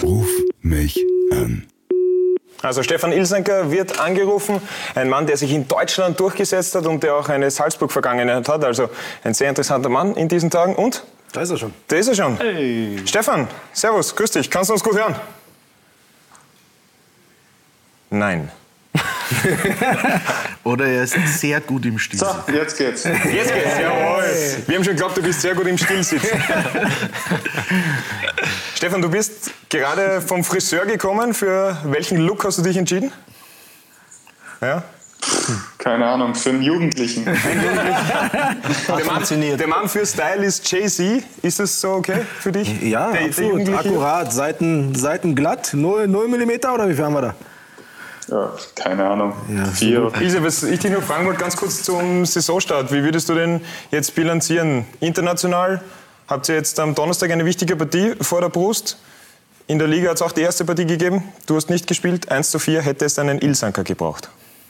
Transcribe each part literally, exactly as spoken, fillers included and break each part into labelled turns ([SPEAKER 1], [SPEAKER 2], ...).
[SPEAKER 1] Ruf mich an.
[SPEAKER 2] Also Stefan Ilsanker wird angerufen, ein Mann, der sich in Deutschland durchgesetzt hat und der auch eine Salzburg-Vergangenheit hat. Also ein sehr interessanter Mann in diesen Tagen. Und?
[SPEAKER 3] Da ist er schon.
[SPEAKER 2] Da ist er schon.
[SPEAKER 3] Hey.
[SPEAKER 2] Stefan, servus, grüß dich. Kannst du uns gut hören? Nein.
[SPEAKER 4] Oder er ist sehr gut im Stil.
[SPEAKER 5] So, jetzt geht's.
[SPEAKER 2] Jetzt geht's, jawohl. Wir haben schon geglaubt, du bist sehr gut im Stillsitzen. Stefan, du bist gerade vom Friseur gekommen. Für welchen Look hast du dich entschieden? Ja?
[SPEAKER 5] Keine Ahnung, für einen Jugendlichen.
[SPEAKER 2] Der Mann, der Mann für Style ist Jay-Z. Ist das so okay für dich?
[SPEAKER 3] Ja,
[SPEAKER 2] der,
[SPEAKER 3] absolut.
[SPEAKER 2] Der
[SPEAKER 3] akkurat. Seiten, Seiten glatt. null Millimeter oder wie viel haben wir da?
[SPEAKER 5] Ja, keine Ahnung.
[SPEAKER 3] Ja,
[SPEAKER 5] Vier.
[SPEAKER 2] Ilse, was ich dich noch fragen wollte, ganz kurz zum Saisonstart. Wie würdest du denn jetzt bilanzieren? International habt ihr jetzt am Donnerstag eine wichtige Partie vor der Brust. In der Liga hat es auch die erste Partie gegeben. Du hast nicht gespielt. eins zu vier hätte es einen Ilsanker gebraucht.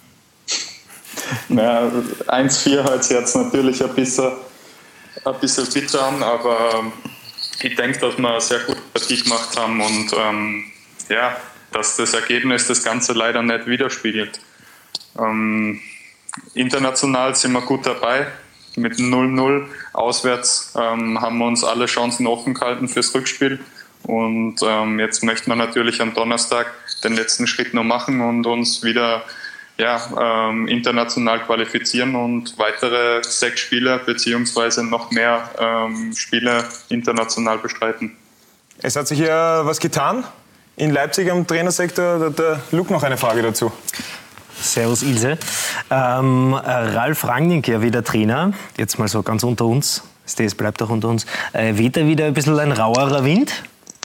[SPEAKER 5] Naja, eins vier hört sich jetzt natürlich ein bisschen, ein bisschen bitter an, aber ich denke, dass wir eine sehr gute Partie gemacht haben und ähm, ja, dass das Ergebnis das Ganze leider nicht widerspiegelt. Ähm, international sind wir gut dabei. Mit null null auswärts ähm, haben wir uns alle Chancen offen gehalten fürs Rückspiel. Und ähm, jetzt möchten wir natürlich am Donnerstag den letzten Schritt noch machen und uns wieder ja, ähm, international qualifizieren und weitere sechs Spiele beziehungsweise noch mehr ähm, Spiele international bestreiten.
[SPEAKER 2] Es hat sich ja was getan. In Leipzig am Trainersektor, da hat der Luke noch eine Frage dazu.
[SPEAKER 6] Servus Ilse. Ähm, Ralf Rangnick, ja wieder Trainer, jetzt mal so ganz unter uns, das bleibt auch unter uns. Äh, weht da wieder ein bisschen ein rauerer Wind?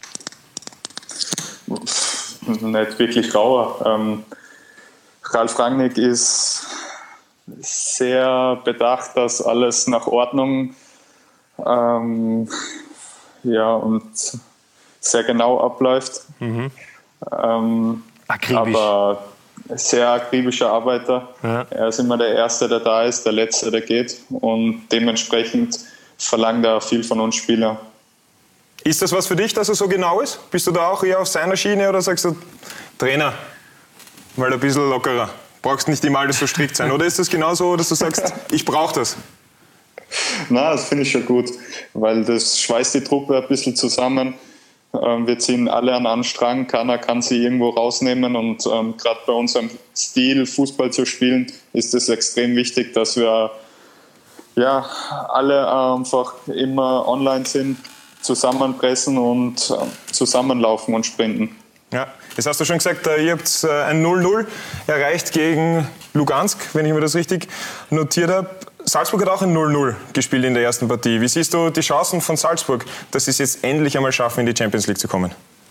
[SPEAKER 5] Nicht wirklich rauer. Ähm, Ralf Rangnick ist sehr bedacht, dass alles nach Ordnung ähm, ja, und sehr genau abläuft. Mhm. Ähm,
[SPEAKER 6] Akribisch.
[SPEAKER 5] Aber sehr akribischer Arbeiter.
[SPEAKER 6] Ja.
[SPEAKER 5] Er ist immer der Erste, der da ist, der Letzte, der geht. Und dementsprechend verlangt er viel von uns Spielern.
[SPEAKER 2] Ist das was für dich, dass er so genau ist? Bist du da auch eher auf seiner Schiene oder sagst du, Trainer, mal ein bisschen lockerer? Brauchst nicht immer alles so strikt sein. Oder ist das genauso, dass du sagst, ich brauche das?
[SPEAKER 5] Na, das finde ich schon gut, weil das schweißt die Truppe ein bisschen zusammen. Wir ziehen alle an einen Strang, keiner kann sie irgendwo rausnehmen und ähm, gerade bei unserem Stil, Fußball zu spielen, ist es extrem wichtig, dass wir ja, alle einfach immer online sind, zusammenpressen und äh, zusammenlaufen und sprinten.
[SPEAKER 2] Ja, jetzt hast du schon gesagt, ihr habt ein null null erreicht gegen Lugansk, wenn ich mir das richtig notiert habe. Salzburg hat auch ein null null gespielt in der ersten Partie. Wie siehst du die Chancen von Salzburg, dass sie es jetzt endlich einmal schaffen, in die Champions League zu kommen?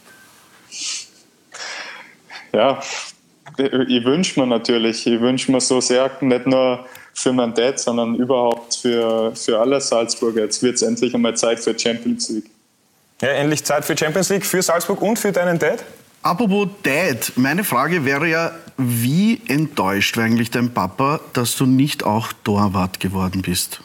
[SPEAKER 5] Ja, ich wünsche mir natürlich, ich wünsche mir so sehr, nicht nur für meinen Dad, sondern überhaupt für, für alle Salzburger. Jetzt wird es endlich einmal Zeit für Champions League.
[SPEAKER 2] Ja, endlich Zeit für Champions League, für Salzburg und für deinen Dad?
[SPEAKER 4] Apropos Dad, meine Frage wäre ja, wie enttäuscht war eigentlich dein Papa, dass du nicht auch Torwart geworden bist?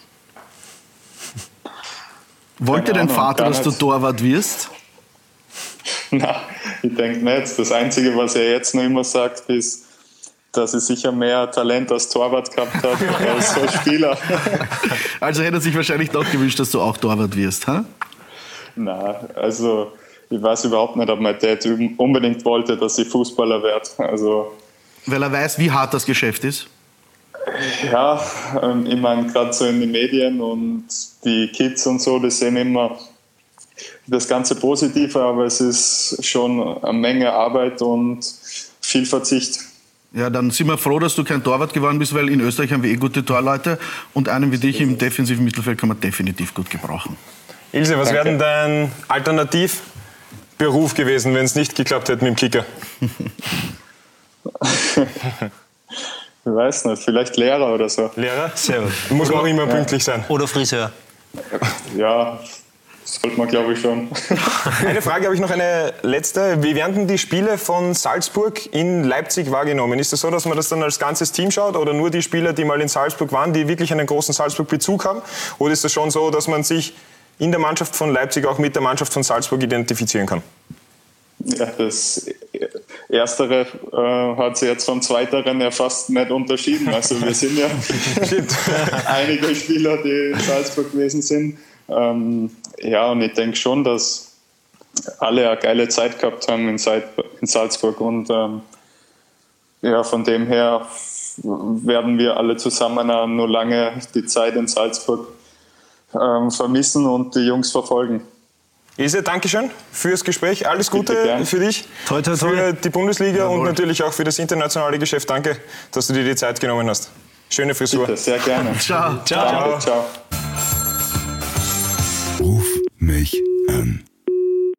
[SPEAKER 4] Wollte dein Vater, dass du Torwart wirst?
[SPEAKER 5] Na, ich denke nicht. Das Einzige, was er jetzt noch immer sagt, ist, dass er sicher mehr Talent als Torwart gehabt hat als als Spieler.
[SPEAKER 4] Also hätte er sich wahrscheinlich doch gewünscht, dass du auch Torwart wirst, ha?
[SPEAKER 5] Na, also ich weiß überhaupt nicht, ob mein Dad unbedingt wollte, dass ich Fußballer werde. Also,
[SPEAKER 4] weil er weiß, wie hart das Geschäft ist?
[SPEAKER 5] Ja, ich meine, gerade so in den Medien und die Kids und so, die sehen immer das Ganze Positive, aber es ist schon eine Menge Arbeit und viel Verzicht.
[SPEAKER 4] Ja, dann sind wir froh, dass du kein Torwart geworden bist, weil in Österreich haben wir eh gute Torleute und einen wie dich im defensiven Mittelfeld kann man definitiv gut gebrauchen.
[SPEAKER 2] Ilse, was wäre
[SPEAKER 5] Danke.
[SPEAKER 2] denn dein Alternativberuf gewesen, wenn es nicht geklappt hätte mit dem Kicker?
[SPEAKER 5] Ich weiß nicht, vielleicht Lehrer oder so.
[SPEAKER 2] Lehrer?
[SPEAKER 6] Sehr gut.
[SPEAKER 2] Muss man auch immer pünktlich sein.
[SPEAKER 6] Oder Friseur.
[SPEAKER 5] Ja, sollte man, glaube ich, schon.
[SPEAKER 2] Eine Frage habe ich noch, eine letzte. Wie werden denn die Spiele von Salzburg in Leipzig wahrgenommen? Ist es so, dass man das dann als ganzes Team schaut oder nur die Spieler, die mal in Salzburg waren, die wirklich einen großen Salzburg-Bezug haben? Oder ist es schon so, dass man sich in der Mannschaft von Leipzig auch mit der Mannschaft von Salzburg identifizieren kann?
[SPEAKER 5] Ja, das Erstere äh, hat sich jetzt vom Zweiteren ja fast nicht unterschieden. Also wir sind ja einige Spieler, die in Salzburg gewesen sind. Ähm, ja, und ich denke schon, dass alle eine geile Zeit gehabt haben in, in Salzburg. Und ähm, ja, von dem her werden wir alle zusammen auch nur lange die Zeit in Salzburg ähm, vermissen und die Jungs verfolgen.
[SPEAKER 2] Ilse, Dankeschön fürs Gespräch. Alles Gute für dich,
[SPEAKER 3] toi, toi, toi.
[SPEAKER 2] für die Bundesliga
[SPEAKER 3] Jawohl.
[SPEAKER 2] und natürlich auch für das internationale Geschäft. Danke, dass du dir die Zeit genommen hast. Schöne Frisur.
[SPEAKER 5] Bitte, sehr gerne.
[SPEAKER 3] Ciao.
[SPEAKER 2] Ciao.
[SPEAKER 5] Danke, ciao.
[SPEAKER 1] Ruf mich an.